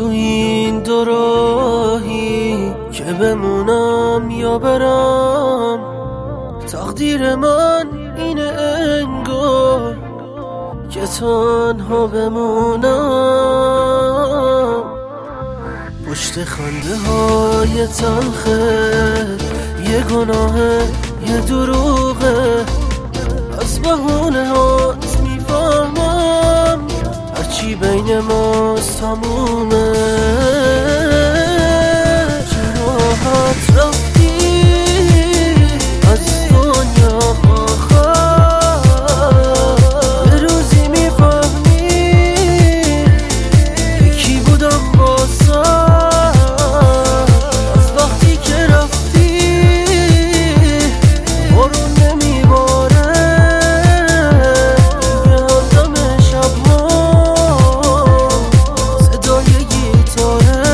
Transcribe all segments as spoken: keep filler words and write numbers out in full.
تو این دو راهی که بمونم یا برم، تقدیر من اینه انگار که تنها بمونم. پشت خنده های تلخه یه گناهه یه دروغه، از بهونه هات میفهمم هرچی بین ماست تمومه. چرا راحت رفتی از دنیا آخر، یه روزی میفهمی یکی بودم بازم. از وقتی که رفتی بارون نمیباره دیگه، همدم شبها صدای گیتاره.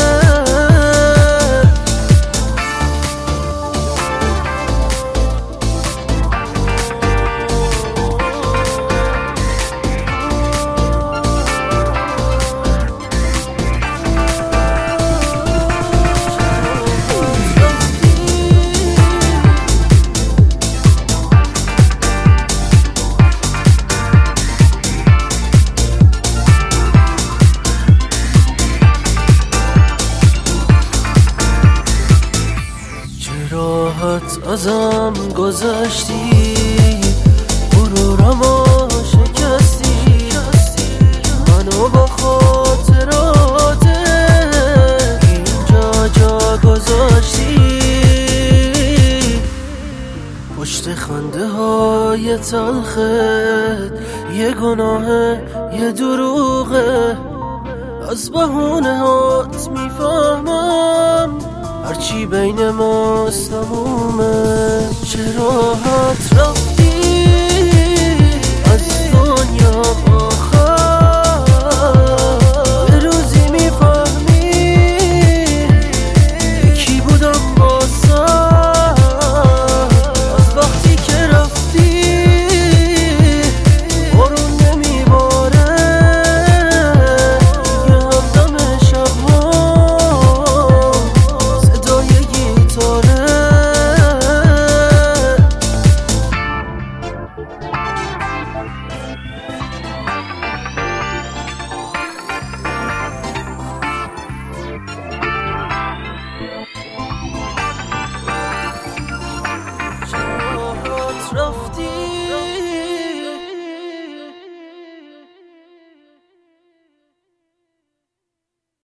راحت ازم گذشتی، غرورمو شکستی، منو با خاطراته اینجا جا گذاشتی. پشت خنده های تلخت یه گناهه یه دروغه، از بهونه هات میفهمم هرچی بین ماست تمومه. چه راحت